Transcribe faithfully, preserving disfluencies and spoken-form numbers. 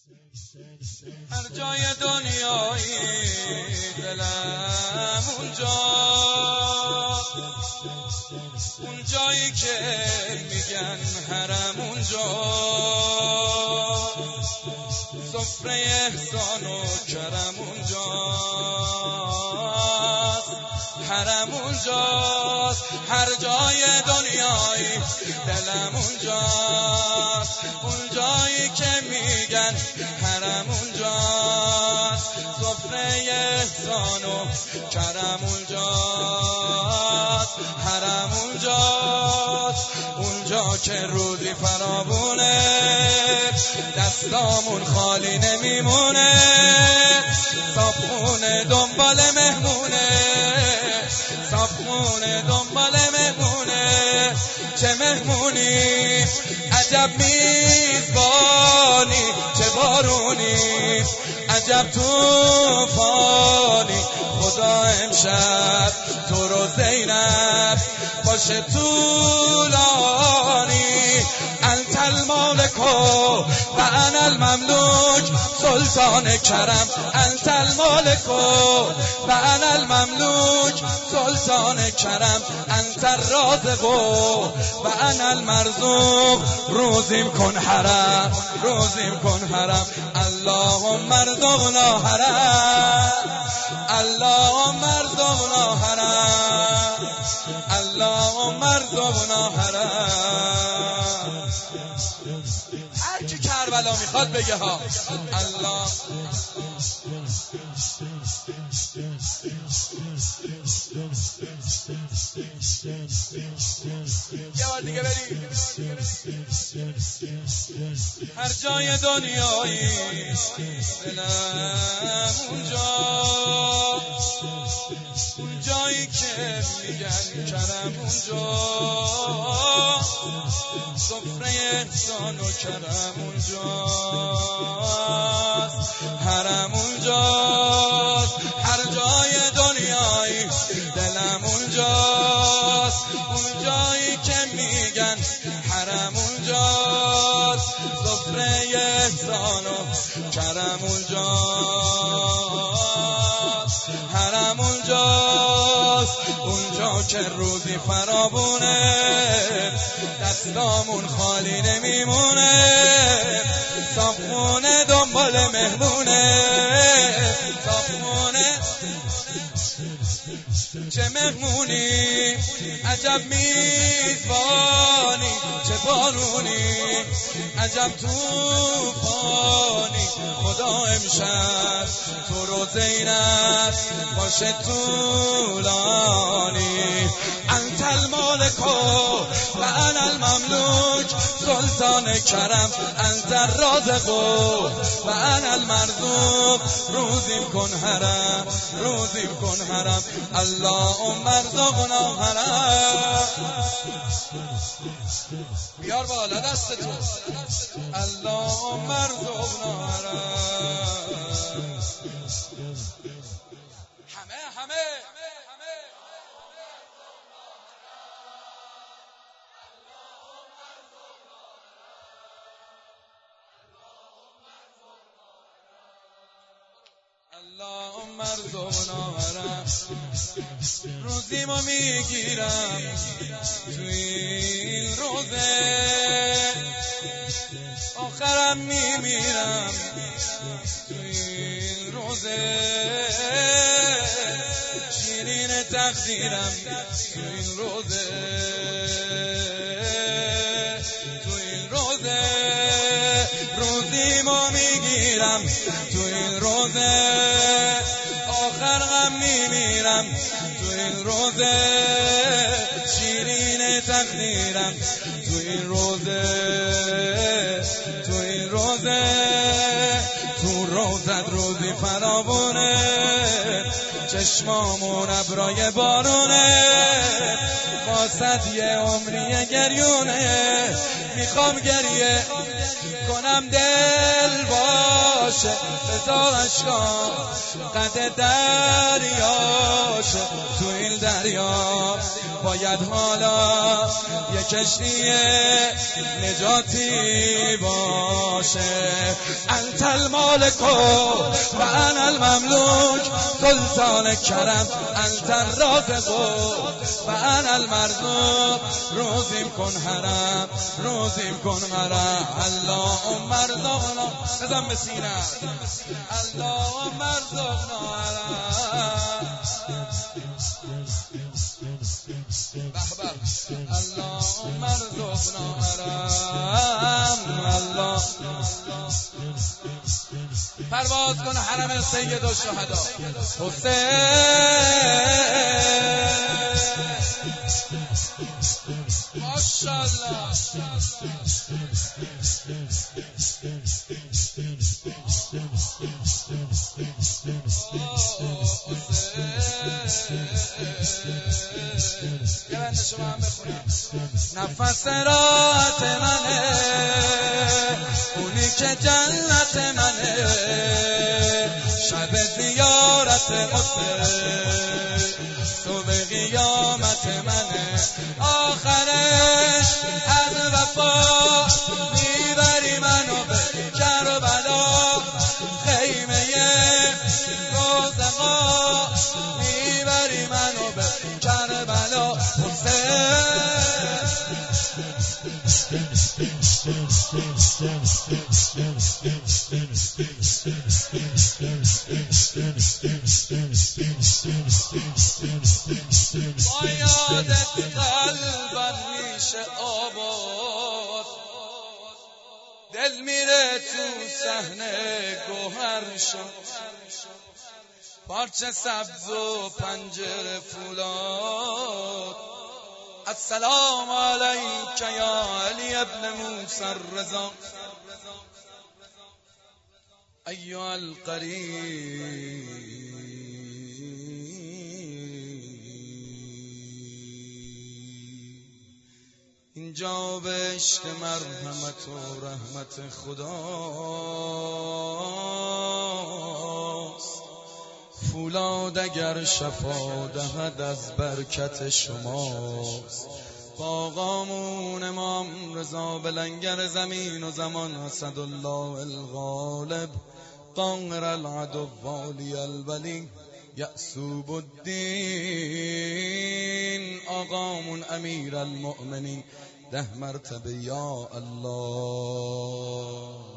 هر جای دنیایی دلم اونجا، اون جایی که میگن حرم اونجا، سفره احسان و کرم اونجاست، حرم اونجاست. هر جای دنیایی دلم اونجاست، اون جایی که میگن حرم اونجاست، سفره احسان و کرم اونجاست، حرم اونجاست. اونجا که روزی فراوونه، دستامون خالی نمیمونه، صابخونه دنبال مهمونه، صابخونه دنبال مهمونه. چه مهمونی، عجب میزبانی، چه بارونی، عجب توفانی. خدا امشب تو رو زینب باشه طولانی. انت المالک و انا المملوک، سلطان کرم. انت المالک و انا المملوک، سلطان کرم. انت الرازق و انا المرزوق، روزیم کن حرم، روزیم کن حرم. اللهم ارزقنا حرم، اللهم ارزقنا حرم، اللهم ارزقنا حرم. هر کی کربلا میخواد بگه ها الله. یه بار دیگه بریم. هر جای دنیایی دلم اونجا، اون جایی که میگن کرم اونجا، سفره احسان و کرم اونجاست، حرم اونجاست. هر جای دنیایی دلم اونجاست، اون جایی که میگن حرم اونجاست، سفره احسان و کرم اونجاست، حرم اونجاست. اونجا که روزی فراوونه، دستامون خالی نمیمونه، صابخونه دنبال مهمونه، صابخونه. چه مهمونی، عجب میزبانی، چه بارونی، عجب توفانی. خدا امشب تو رو زینب باشه طولانی. انت المالک و انا المملوک، سلطان کرم. انت الرازق و انا المرزوق، روزیم کن حرم، روزیم کن حرم. اللهم ارزقنا حرم. بیار بالا دستتو. اللهم ارزقنا حرم. همه همه اللهم ارزقنا حرم. روزیمو میگیرم تو این روزه، آخرم میمیرم تو این روزه. شیرین تقدیرم تو این روزه، تو این روزه. روزیمو میگیرم تو این روزه، آخرم میمیرم تو این روزه. شیرین تقدیرم تو این روزه، تو این روزه. تو روزت روزی فراوونه، چشمامون ابرای بارونه، واسط یه عمری گریونه. میخوام گریه کنم دل باشه بذار اشکان قد دریاشه. تو این دریا باید حالا یه کشتی نجاتی باشه. انت المالک و انا المملوک، سلطان کرم انت الرازق و انا المرزوق. روزیم کن حرم، روزیم کن مرم. اللهم ارزقنا، بزن به سینه. اللهم ارزقنا حرم. اللهم ارزقنا حرم. الله پرواز کن حرم سید الشهدا حسین. ماشاءالله. یه بند شما هم بخونیم. نفس راحت منه، اونی که جنت منه. شب زیارت حسین، صبح قیامت منه. آخرش از وفا میبری منو به کربلا. خیمه روزقا میبری منو به کربلا. با یادت قلبم میشه آباد، دل میره تو صحنه گوهر شد. پارچه سبز و پنجره فولاد. السلام علیک یا علی ابن موسی الرضا ایها القریب. اینجا بهشت مرحمت و رحمت خداست. فولاد اگر شفا دهد از برکت شماست. باقامون امام رضا به لنگر زمین و زمان اسدالله الغالب قاهر العدو والی الولی یعصوب الدین. آقامون امیر المؤمنین ده مرتبه یا الله.